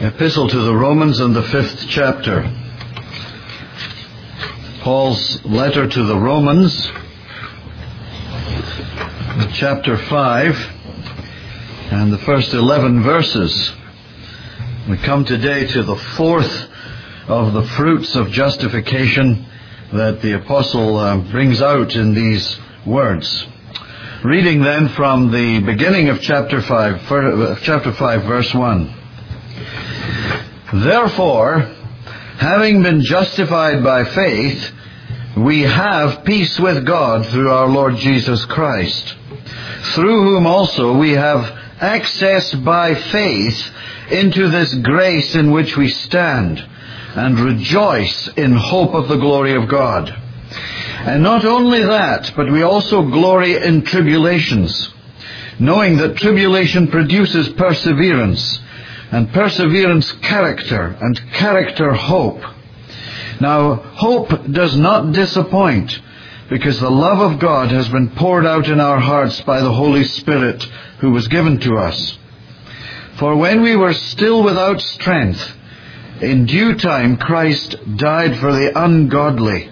Epistle to the Romans and the 5th chapter. Paul's letter to the Romans, chapter 5, and the first 11 verses. We come today to the fourth of the fruits of justification that the apostle brings out in these words. Reading then from the beginning of chapter 5, verse 1. Therefore, having been justified by faith, we have peace with God through our Lord Jesus Christ, through whom also we have access by faith into this grace in which we stand, and rejoice in hope of the glory of God. And not only that, but we also glory in tribulations, knowing that tribulation produces perseverance, and perseverance character, and character hope. Now, hope does not disappoint, because the love of God has been poured out in our hearts by the Holy Spirit who was given to us. For when we were still without strength, in due time Christ died for the ungodly.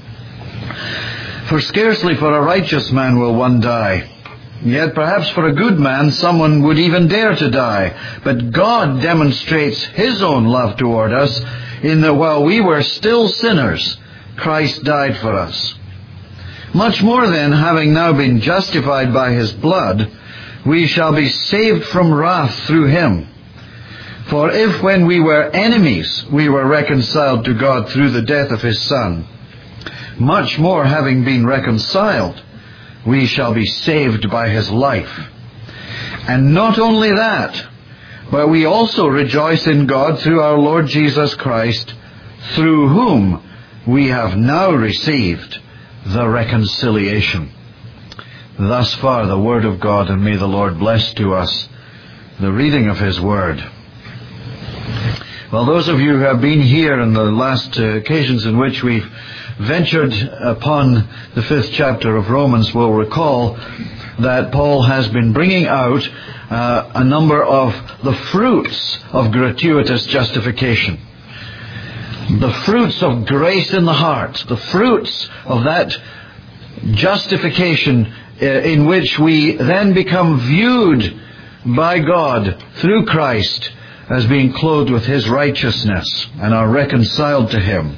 For scarcely for a righteous man will one die. Yet perhaps for a good man someone would even dare to die. But God demonstrates His own love toward us in that while we were still sinners, Christ died for us. Much more then, having now been justified by His blood, we shall be saved from wrath through Him. For if when we were enemies we were reconciled to God through the death of His Son, much more having been reconciled, we shall be saved by His life. And not only that, but we also rejoice in God through our Lord Jesus Christ, through whom we have now received the reconciliation. Thus far the Word of God, and may the Lord bless to us the reading of His Word. Well, those of you who have been here in the last occasions in which we've ventured upon the 5th chapter of Romans will recall that Paul has been bringing out a number of the fruits of gratuitous justification. The fruits of grace in the heart. The fruits of that justification in which we then become viewed by God through Christ as being clothed with His righteousness and are reconciled to Him.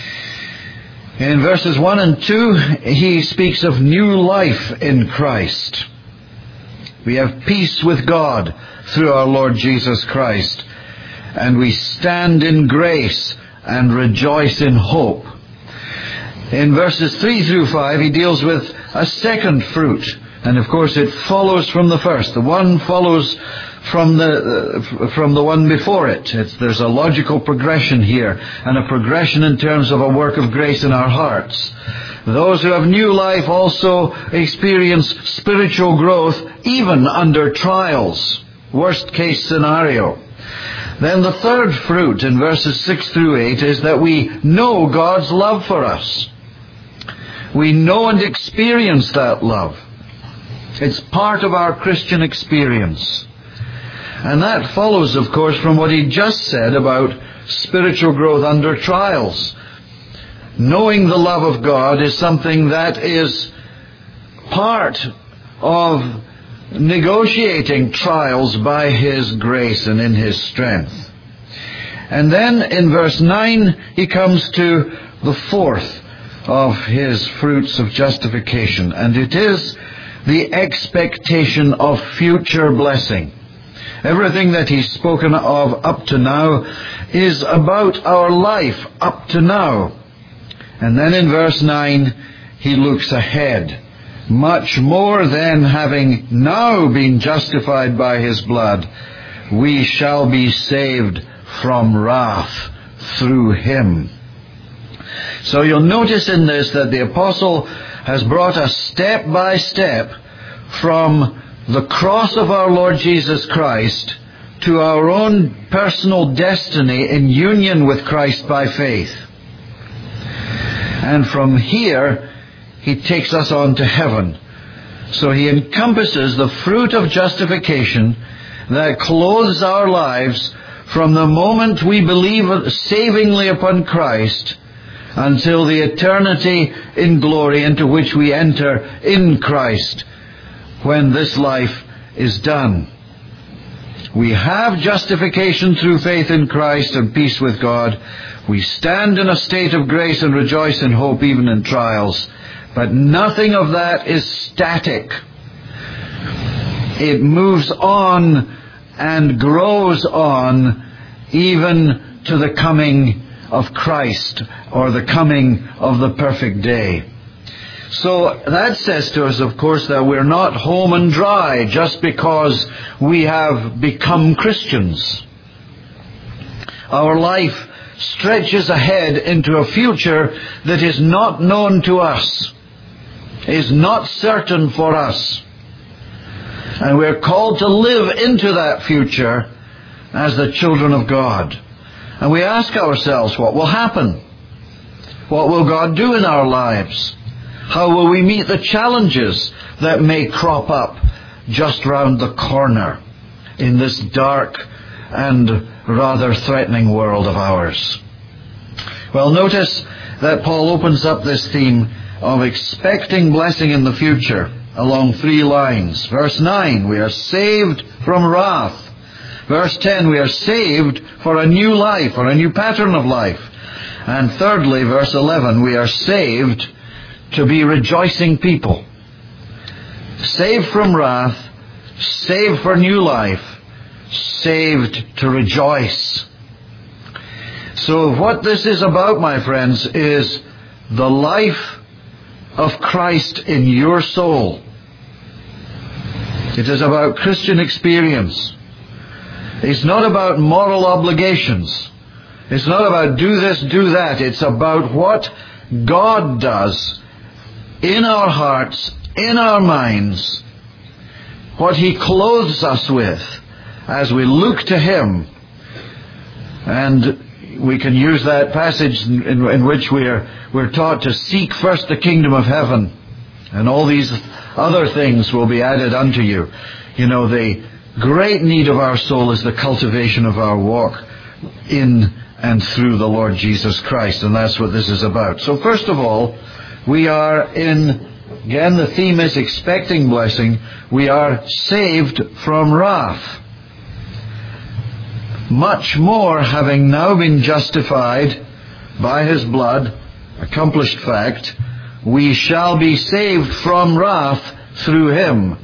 In verses 1 and 2, he speaks of new life in Christ. We have peace with God through our Lord Jesus Christ, and we stand in grace and rejoice in hope. In verses 3 through 5, he deals with a second fruit, and of course it follows from the first. The one follows from the one before it. There's a logical progression here, and a progression in terms of a work of grace in our hearts. Those who have new life also experience spiritual growth even under trials. Worst case scenario. Then the third fruit in verses 6 through 8 is that we know God's love for us. We know and experience that love. It's part of our Christian experience. And that follows, of course, from what he just said about spiritual growth under trials. Knowing the love of God is something that is part of negotiating trials by His grace and in His strength. And then in verse 9, he comes to the fourth of his fruits of justification, and it is the expectation of future blessing. Everything that he's spoken of up to now is about our life up to now. And then in verse 9, he looks ahead. Much more than having now been justified by His blood, we shall be saved from wrath through Him. So you'll notice in this that the apostle has brought us step by step from the cross of our Lord Jesus Christ to our own personal destiny in union with Christ by faith. And from here, he takes us on to heaven. So he encompasses the fruit of justification that clothes our lives from the moment we believe savingly upon Christ until the eternity in glory into which we enter in Christ when this life is done. We have justification through faith in Christ and peace with God. We stand in a state of grace and rejoice in hope even in trials. But nothing of that is static. It moves on and grows on even to the coming of Christ or the coming of the perfect day. So that says to us, of course, that we're not home and dry just because we have become Christians. Our life stretches ahead into a future that is not known to us, is not certain for us. And we're called to live into that future as the children of God. And we ask ourselves, what will happen? What will God do in our lives? How will we meet the challenges that may crop up just round the corner in this dark and rather threatening world of ours? Well, notice that Paul opens up this theme of expecting blessing in the future along 3 lines. Verse 9, we are saved from wrath. Verse 10, we are saved for a new life, or a new pattern of life. And thirdly, verse 11, we are saved to be rejoicing people. Saved from wrath, saved for new life, saved to rejoice. So what this is about, my friends, is the life of Christ in your soul. It is about Christian experience. It's not about moral obligations. It's not about do this, do that. It's about what God does in our hearts, in our minds, what He clothes us with as we look to Him. And we can use that passage in which we're taught to seek first the kingdom of heaven, and all these other things will be added unto you. You know, the great need of our soul is the cultivation of our walk in and through the Lord Jesus Christ, and that's what this is about. So first of all, we are again the theme is expecting blessing. We are saved from wrath. Much more, having now been justified by His blood, accomplished fact, we shall be saved from wrath through Him.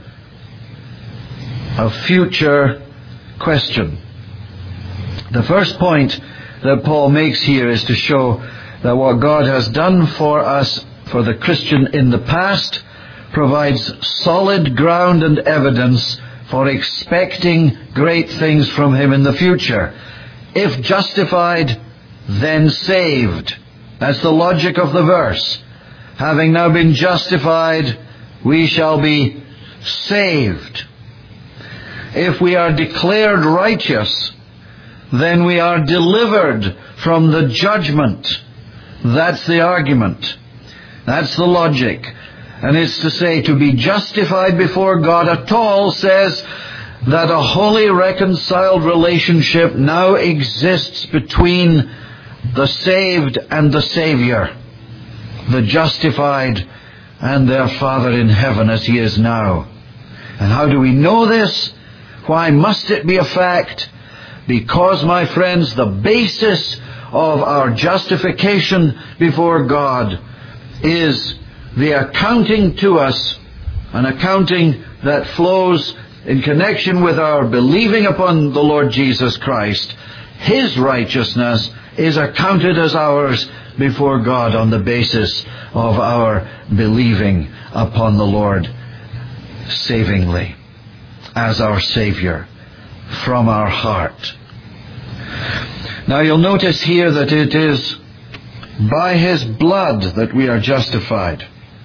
A future question. The first point that Paul makes here is to show that what God has done for us, for the Christian in the past, provides solid ground and evidence for expecting great things from Him in the future. If justified, then saved. That's the logic of the verse. Having now been justified, we shall be saved. If we are declared righteous, then we are delivered from the judgment. That's the argument. That's the logic. And it's to say, to be justified before God at all says that a wholly reconciled relationship now exists between the saved and the Savior, the justified and their Father in heaven as He is now. And how do we know this? Why must it be a fact? Because, my friends, the basis of our justification before God is the accounting to us, an accounting that flows in connection with our believing upon the Lord Jesus Christ. His righteousness is accounted as ours before God on the basis of our believing upon the Lord savingly as our Savior from our heart. Now you'll notice here that it is by His blood that we are justified.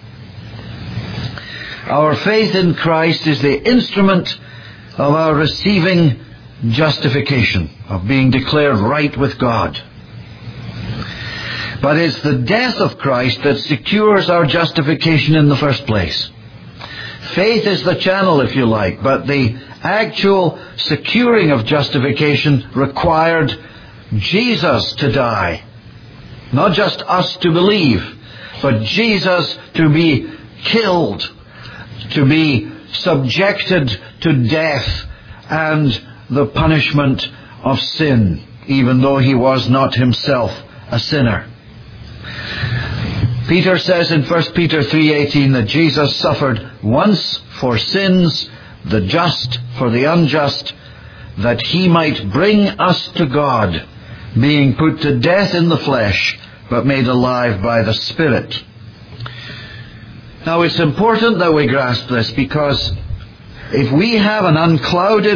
Our faith in Christ is the instrument of our receiving justification, of being declared right with God. But it's the death of Christ that secures our justification in the first place. Faith is the channel, if you like, but the actual securing of justification required Jesus to die. Not just us to believe, but Jesus to be killed, to be subjected to death and the punishment of sin, even though he was not himself a sinner. Peter says in 1 Peter 3:18 that Jesus suffered once for sins, the just for the unjust, that he might bring us to God, being put to death in the flesh, but made alive by the Spirit. Now it's important that we grasp this, because if we have an unclouded,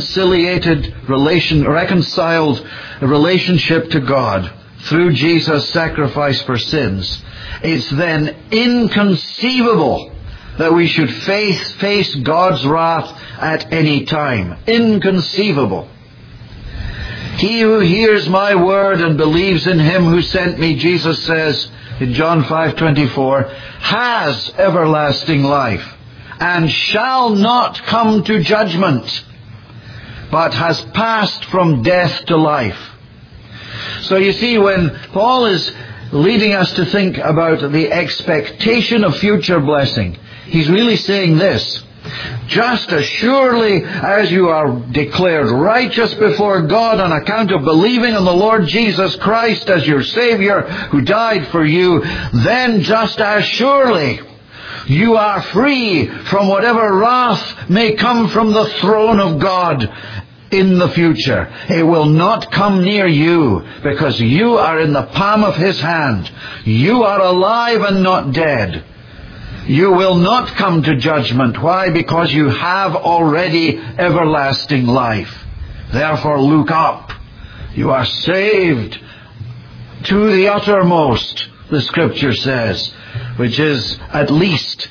reconciled relationship to God through Jesus' sacrifice for sins, it's then inconceivable that we should face God's wrath at any time. Inconceivable. He who hears my word and believes in him who sent me, Jesus says in John 5:24, has everlasting life, and shall not come to judgment, but has passed from death to life. So you see, when Paul is leading us to think about the expectation of future blessing, he's really saying this: just as surely as you are declared righteous before God on account of believing in the Lord Jesus Christ as your Savior who died for you, then just as surely you are free from whatever wrath may come from the throne of God in the future. It will not come near you, because you are in the palm of His hand. You are alive and not dead. You will not come to judgment. Why? Because you have already everlasting life. Therefore look up. You are saved to the uttermost, the Scripture says, which is at least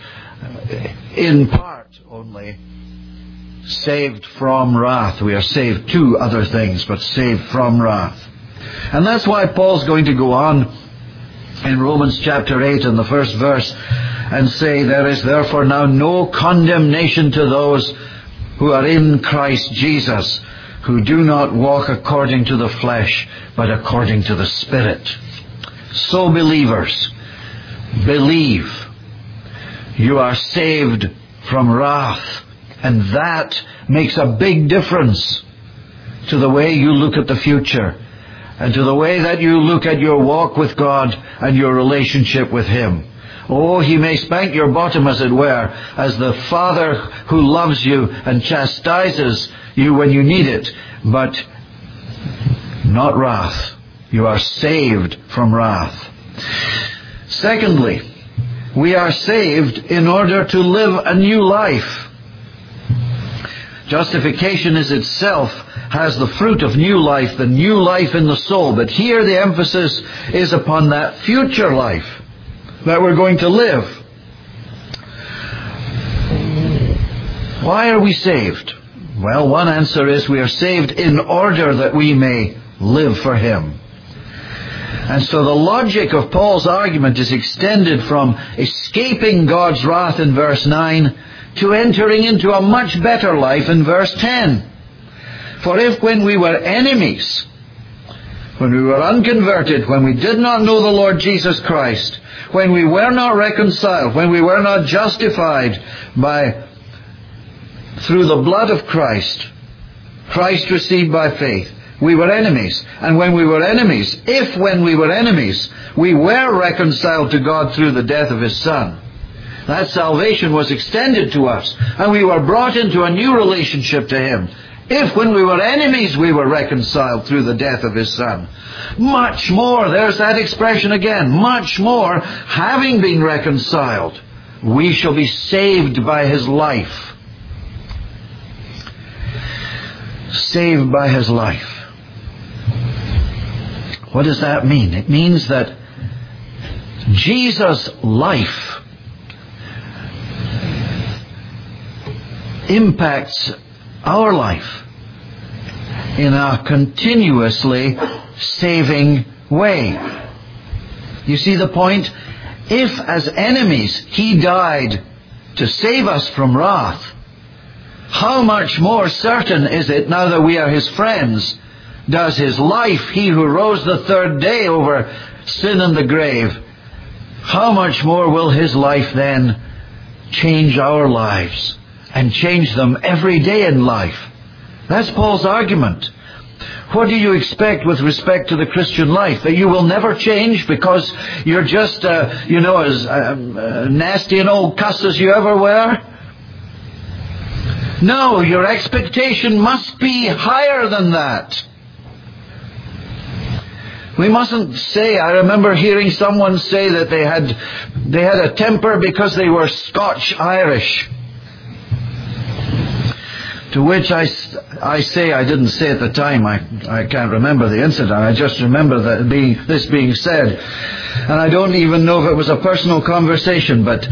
in part only saved from wrath. We are saved to other things, but saved from wrath. And that's why Paul's going to go on in Romans chapter 8 in the first verse and say, there is therefore now no condemnation to those who are in Christ Jesus, who do not walk according to the flesh, but according to the Spirit. So believers, believe. You are saved from wrath. And that makes a big difference to the way you look at the future, and to the way that you look at your walk with God and your relationship with Him. Oh, He may spank your bottom, as it were, as the Father who loves you and chastises you when you need it, but not wrath. You are saved from wrath. Secondly, we are saved in order to live a new life. Justification is itself has the fruit of new life, the new life in the soul. But here the emphasis is upon that future life that we're going to live. Why are we saved? Well, one answer is we are saved in order that we may live for Him. And so the logic of Paul's argument is extended from escaping God's wrath in verse 9 to entering into a much better life in verse 10. For if when we were enemies, when we were unconverted, when we did not know the Lord Jesus Christ, when we were not reconciled, when we were not justified through the blood of Christ, Christ received by faith, we were enemies. And when we were enemies, if when we were enemies, we were reconciled to God through the death of His Son, that salvation was extended to us, and we were brought into a new relationship to Him. If when we were enemies we were reconciled through the death of His Son, much more, there's that expression again, much more, having been reconciled, we shall be saved by His life. Saved by His life. What does that mean? It means that Jesus' life impacts our life in a continuously saving way. You see the point? If as enemies He died to save us from wrath, how much more certain is it, now that we are His friends, does His life, He who rose the third day over sin and the grave, how much more will His life then change our lives and change them every day in life? That's Paul's argument. What do you expect with respect to the Christian life? That you will never change because you're just, as nasty an old cuss as you ever were? No, your expectation must be higher than that. We mustn't say, I remember hearing someone say that they had a temper because they were Scotch-Irish. To which I say, I didn't say at the time, I can't remember the incident, I just remember this being said. And I don't even know if it was a personal conversation, but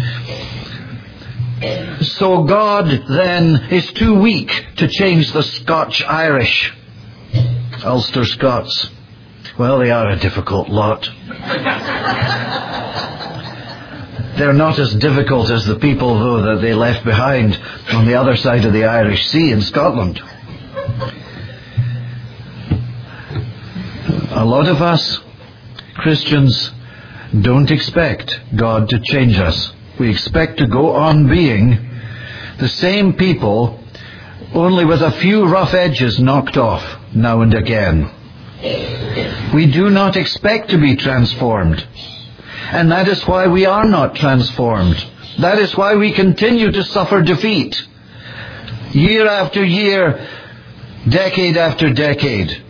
so God then is too weak to change the Scotch-Irish, Ulster Scots. Well, they are a difficult lot. They're not as difficult as the people, though, that they left behind on the other side of the Irish Sea in Scotland. A lot of us, Christians, don't expect God to change us. We expect to go on being the same people, only with a few rough edges knocked off now and again. We do not expect to be transformed. And that is why we are not transformed. That is why we continue to suffer defeat. Year after year, decade after decade.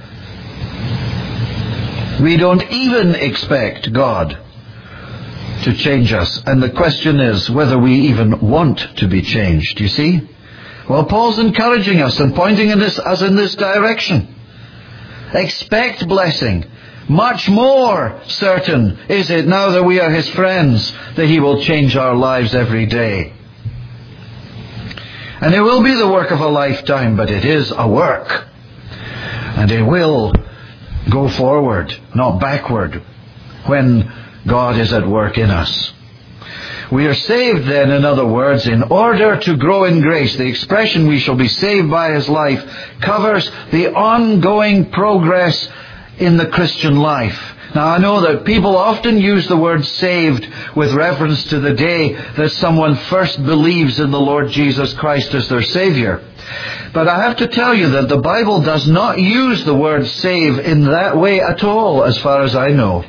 We don't even expect God to change us. And the question is whether we even want to be changed, you see? Well, Paul's encouraging us and pointing us in this direction. Expect blessing. Much more certain is it, now that we are His friends, that He will change our lives every day. And it will be the work of a lifetime, but it is a work. And it will go forward, not backward, when God is at work in us. We are saved then, in other words, in order to grow in grace. The expression "we shall be saved by His life" covers the ongoing progress in the Christian life. Now, I know that people often use the word saved with reference to the day that someone first believes in the Lord Jesus Christ as their Savior. But I have to tell you that the Bible does not use the word save in that way at all, as far as I know.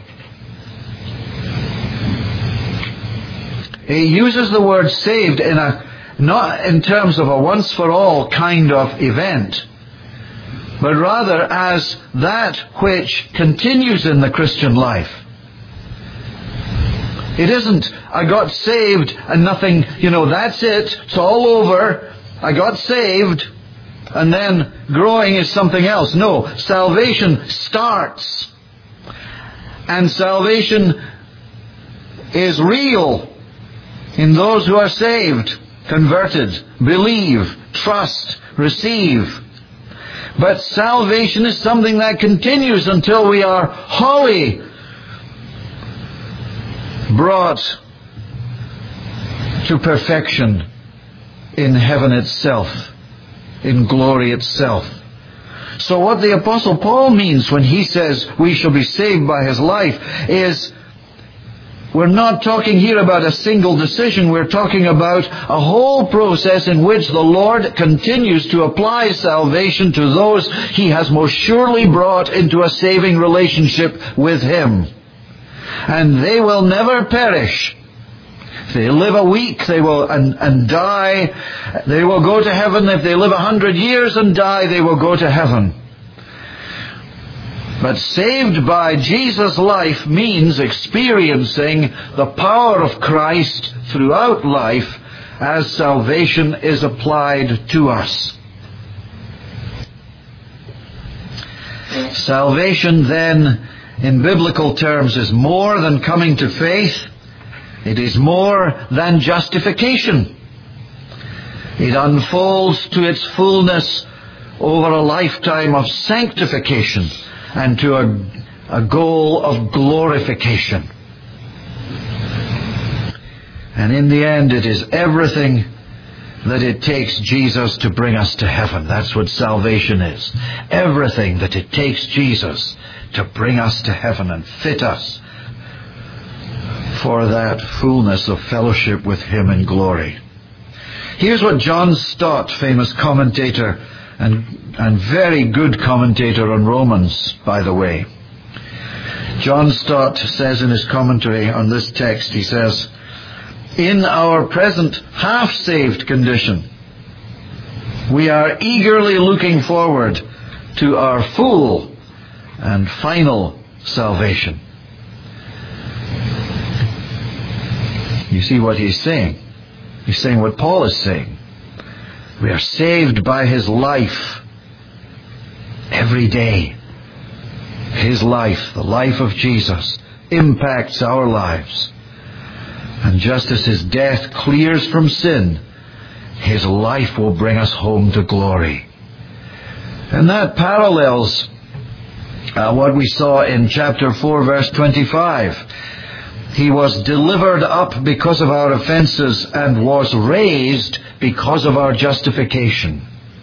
It uses the word saved not in terms of a once-for-all kind of event, but rather as that which continues in the Christian life. It isn't, I got saved and nothing, that's it, it's all over, I got saved, and then growing is something else. No, salvation starts. And salvation is real in those who are saved, converted, believe, trust, receive. But salvation is something that continues until we are wholly brought to perfection in heaven itself, in glory itself. So what the Apostle Paul means when he says we shall be saved by His life is, we're not talking here about a single decision. We're talking about a whole process in which the Lord continues to apply salvation to those He has most surely brought into a saving relationship with Him. And they will never perish. If they live a week, they will and die, they will go to heaven. If they live 100 years and die, they will go to heaven. But saved by Jesus' life means experiencing the power of Christ throughout life as salvation is applied to us. Salvation then, in biblical terms, is more than coming to faith. It is more than justification. It unfolds to its fullness over a lifetime of sanctification and to a goal of glorification. And in the end, it is everything that it takes Jesus to bring us to heaven. That's what salvation is. Everything that it takes Jesus to bring us to heaven and fit us for that fullness of fellowship with Him in glory. Here's what John Stott, famous commentator and very good commentator on Romans, by the way. John Stott says in his commentary on this text, he says, "In our present half-saved condition, we are eagerly looking forward to our full and final salvation." You see what he's saying? He's saying what Paul is saying. We are saved by His life every day. His life, the life of Jesus, impacts our lives. And just as His death clears from sin, His life will bring us home to glory. And that parallels what we saw in chapter 4, verse 25. He was delivered up because of our offenses and was raised because of our justification.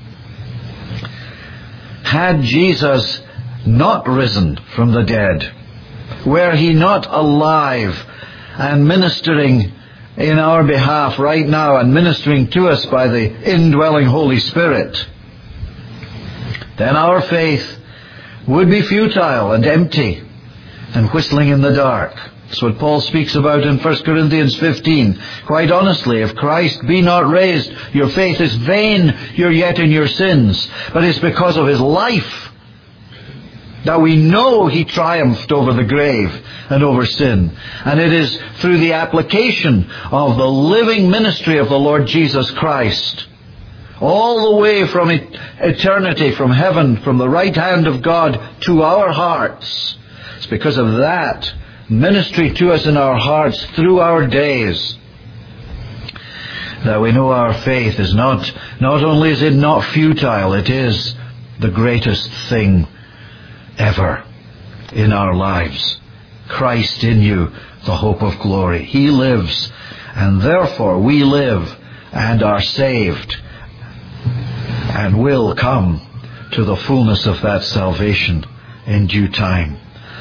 Had Jesus not risen from the dead, were He not alive and ministering in our behalf right now and ministering to us by the indwelling Holy Spirit, then our faith would be futile and empty and whistling in the dark. That's what Paul speaks about in 1 Corinthians 15. Quite honestly, if Christ be not raised, your faith is vain, you're yet in your sins. But it's because of His life that we know He triumphed over the grave and over sin. And it is through the application of the living ministry of the Lord Jesus Christ, all the way from eternity, from heaven, from the right hand of God to our hearts. It's because of that ministry to us in our hearts through our days that we know our faith is not only is it not futile, it is the greatest thing ever in our lives. Christ in you, the hope of glory. He lives, and therefore we live and are saved and will come to the fullness of that salvation in due time.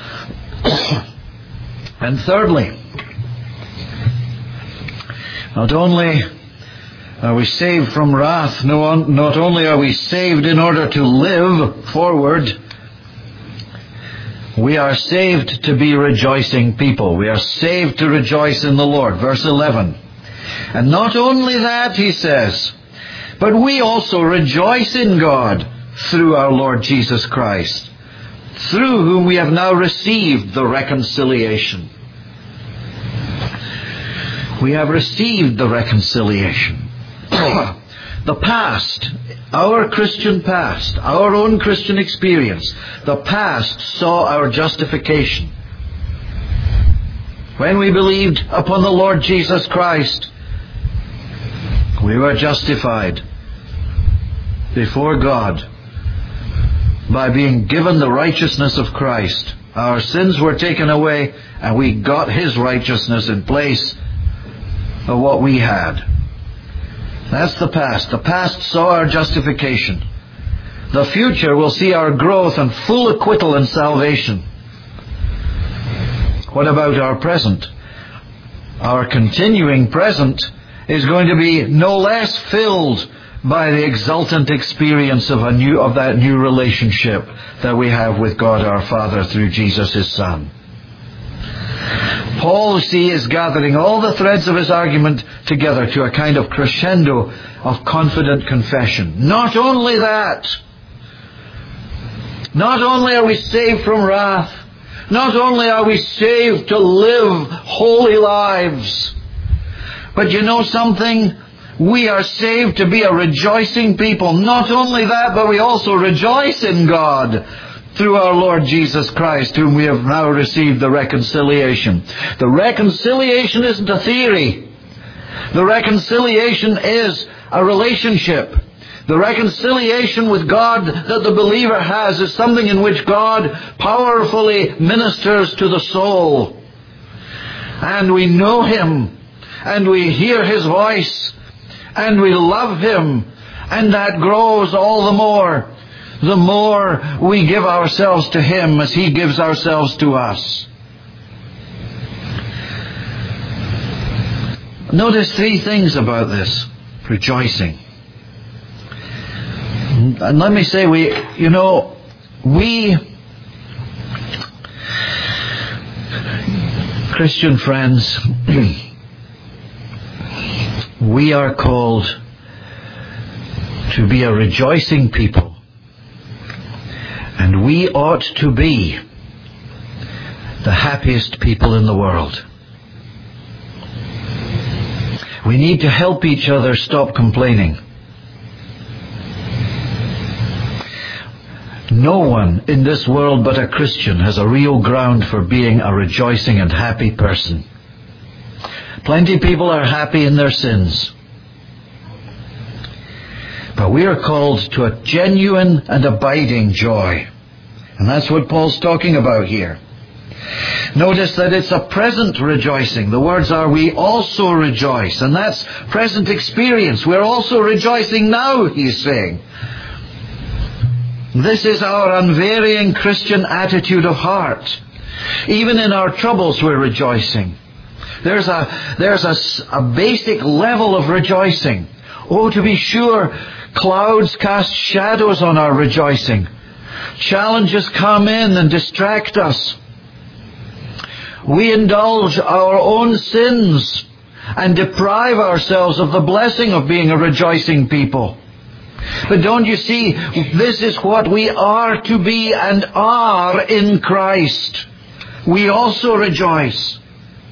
And thirdly, not only are we saved from wrath, not only are we saved in order to live forward, we are saved to be rejoicing people. We are saved to rejoice in the Lord. Verse 11. And not only that, he says, but we also rejoice in God through our Lord Jesus Christ, through whom we have now received the reconciliation. We have received the reconciliation. The past, our Christian past, our own Christian experience, the past saw our justification. When we believed upon the Lord Jesus Christ, we were justified before God by being given the righteousness of Christ. Our sins were taken away and we got His righteousness in place of what we had. That's the past. The past saw our justification. The future will see our growth and full acquittal in salvation. What about our present? Our continuing present is going to be no less filled by the exultant experience of that new relationship that we have with God our Father through Jesus His Son. Paul, you see, is gathering all the threads of his argument together to a kind of crescendo of confident confession. Not only that, not only are we saved from wrath, not only are we saved to live holy lives, but you know something? We are saved to be a rejoicing people. Not only that, but we also rejoice in God through our Lord Jesus Christ, whom we have now received the reconciliation. The reconciliation isn't a theory. The reconciliation is a relationship. The reconciliation with God that the believer has is something in which God powerfully ministers to the soul. And we know Him, and we hear His voice, and we love Him, and that grows all the more we give ourselves to Him as He gives ourselves to us. Notice three things about this rejoicing. And let me say, we Christian friends, we are called to be a rejoicing people. And we ought to be the happiest people in the world. We need to help each other stop complaining. No one in this world but a Christian has a real ground for being a rejoicing and happy person. Plenty of people are happy in their sins. But we are called to a genuine and abiding joy. And that's what Paul's talking about here. Notice that it's a present rejoicing. The words are, we also rejoice. And that's present experience. We're also rejoicing now, he's saying. This is our unvarying Christian attitude of heart. Even in our troubles, we're rejoicing. There's a basic level of rejoicing. Oh, to be sure, clouds cast shadows on our rejoicing. Challenges come in and distract us. We indulge our own sins and deprive ourselves of the blessing of being a rejoicing people. But don't you see, this is what we are to be and are in Christ. We also rejoice.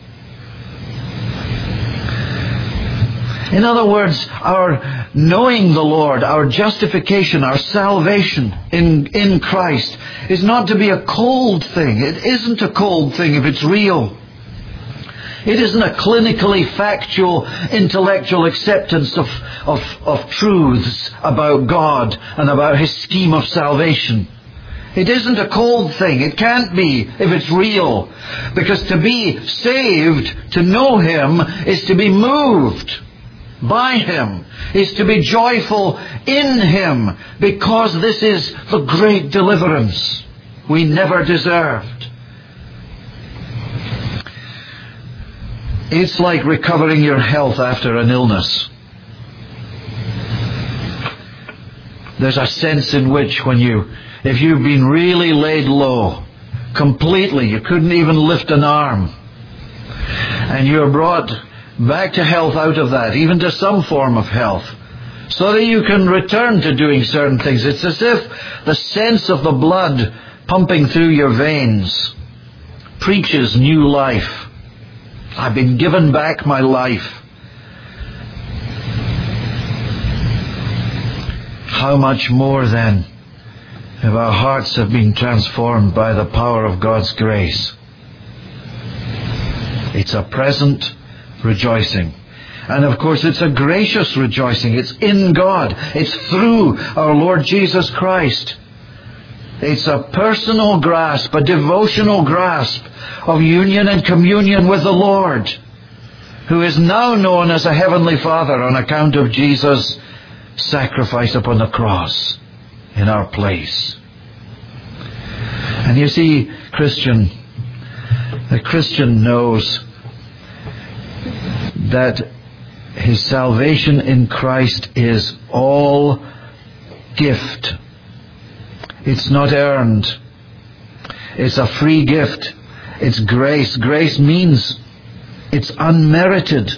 In other words, our knowing the Lord, our justification, our salvation in Christ is not to be a cold thing. It isn't a cold thing if it's real. It isn't a clinically factual, intellectual acceptance of truths about God and about His scheme of salvation. It isn't a cold thing. It can't be if it's real. Because to be saved, to know Him, is to be moved by Him, is to be joyful in Him, because this is the great deliverance we never deserved. It's like recovering your health after an illness. There's a sense in which if you've been really laid low, completely, you couldn't even lift an arm, and you're brought back to health out of that, even to some form of health, so that you can return to doing certain things. It's as if the sense of the blood pumping through your veins preaches new life. I've been given back my life. How much more then if our hearts have been transformed by the power of God's grace? It's a present rejoicing. And of course it's a gracious rejoicing. It's in God. It's through our Lord Jesus Christ. It's a personal grasp, a devotional grasp of union and communion with the Lord, who is now known as a Heavenly Father on account of Jesus' sacrifice upon the cross in our place. And you see, the Christian knows that his salvation in Christ is all gift. It's not earned. It's a free gift. It's grace. Grace means it's unmerited.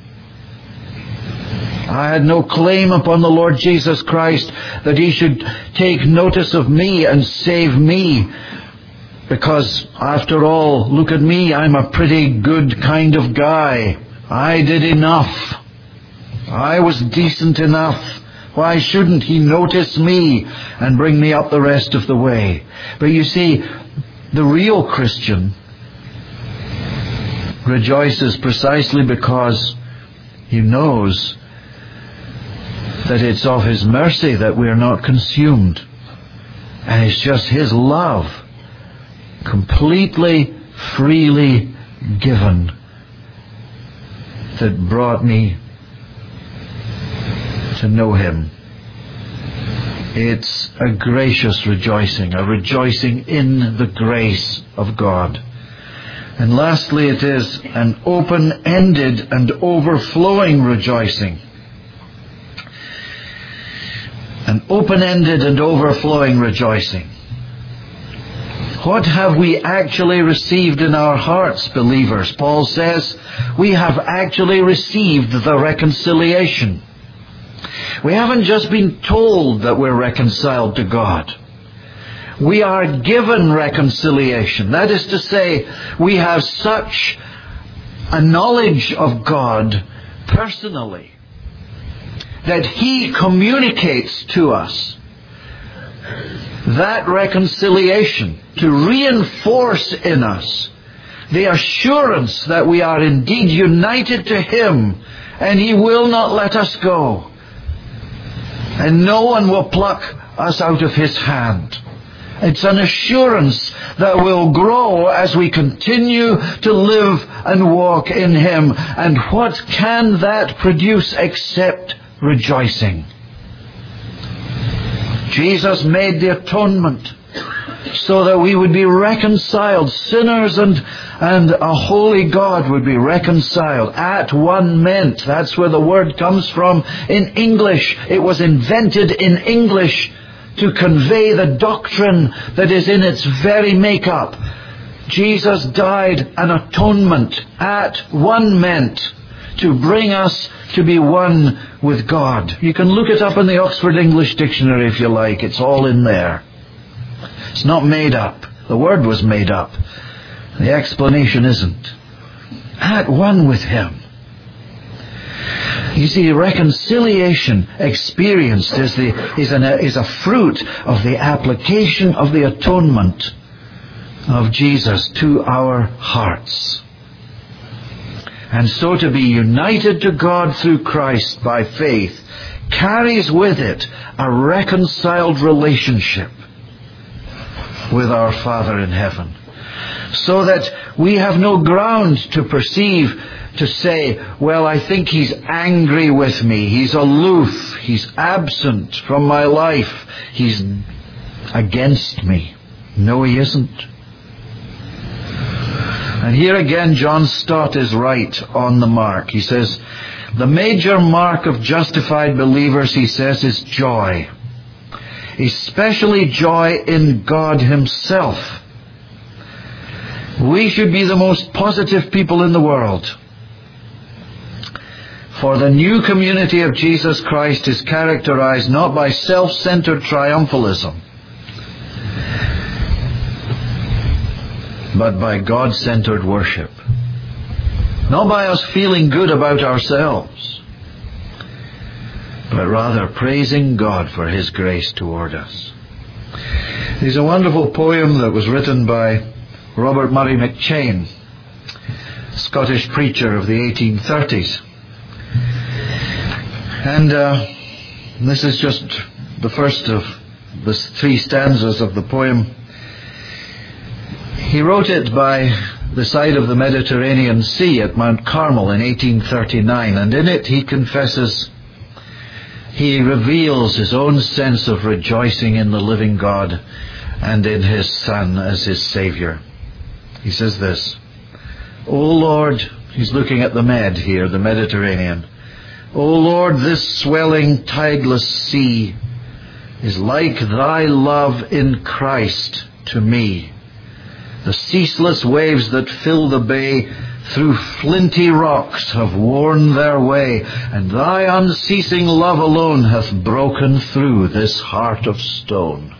I had no claim upon the Lord Jesus Christ that He should take notice of me and save me, because after all, look at me, I'm a pretty good kind of guy. I did enough. I was decent enough. Why shouldn't He notice me and bring me up the rest of the way? But you see, the real Christian rejoices precisely because he knows that it's of His mercy that we are not consumed. And it's just His love, completely, freely given, that brought me to know Him. It's a gracious rejoicing, a rejoicing in the grace of God. And lastly, it is an open-ended and overflowing rejoicing. An open-ended and overflowing rejoicing. What have we actually received in our hearts, believers? Paul says we have actually received the reconciliation. We haven't just been told that we're reconciled to God. We are given reconciliation. That is to say, we have such a knowledge of God personally that He communicates to us that reconciliation to reinforce in us the assurance that we are indeed united to Him and He will not let us go. And no one will pluck us out of His hand. It's an assurance that will grow as we continue to live and walk in Him. And what can that produce except rejoicing? Jesus made the atonement so that we would be reconciled. Sinners and a holy God would be reconciled. At one ment. That's where the word comes from in English. It was invented in English to convey the doctrine that is in its very makeup. Jesus died an atonement at one ment to bring us to be one with God. You can look it up in the Oxford English Dictionary if you like. It's all in there. It's not made up. The word was made up. The explanation isn't. At one with Him. You see, reconciliation experienced is a fruit of the application of the atonement of Jesus to our hearts. And so to be united to God through Christ by faith carries with it a reconciled relationship with our Father in heaven. So that we have no ground to say, well, I think He's angry with me. He's aloof. He's absent from my life. He's against me. No, He isn't. And here again, John Stott is right on the mark. He says, the major mark of justified believers, he says, is joy. Especially joy in God Himself. We should be the most positive people in the world. For the new community of Jesus Christ is characterized not by self-centered triumphalism, but by God-centered worship. Not by us feeling good about ourselves, but rather praising God for His grace toward us. There's a wonderful poem that was written by Robert Murray McCheyne, Scottish preacher of the 1830s. And this is just the first of the 3 stanzas of the poem. He wrote it by the side of the Mediterranean Sea at Mount Carmel in 1839, and in it he confesses, he reveals his own sense of rejoicing in the living God and in His Son as His Saviour. He says this, O Lord, he's looking at the Med here, the Mediterranean, O Lord, this swelling tideless sea is like Thy love in Christ to me. The ceaseless waves that fill the bay through flinty rocks have worn their way, and Thy unceasing love alone hath broken through this heart of stone.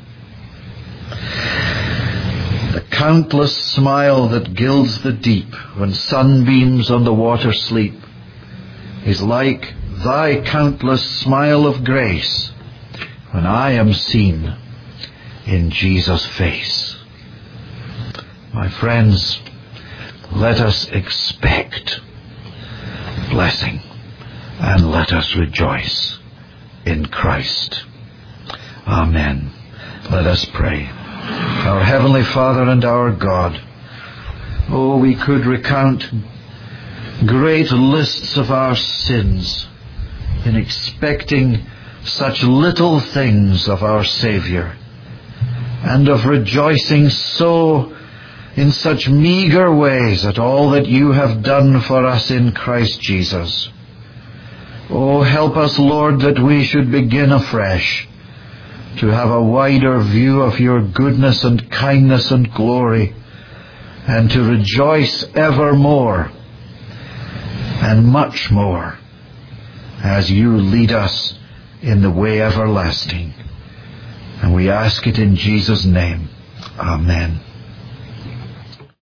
The countless smile that gilds the deep when sunbeams on the water sleep is like Thy countless smile of grace when I am seen in Jesus' face. My friends, let us expect blessing and let us rejoice in Christ. Amen. Let us pray. Our Heavenly Father and our God, oh, we could recount great lists of our sins in expecting such little things of our Savior, and of rejoicing so in such meager ways at all that you have done for us in Christ Jesus. Oh, help us, Lord, that we should begin afresh to have a wider view of your goodness and kindness and glory, and to rejoice evermore and much more as you lead us in the way everlasting. And we ask it in Jesus' name. Amen.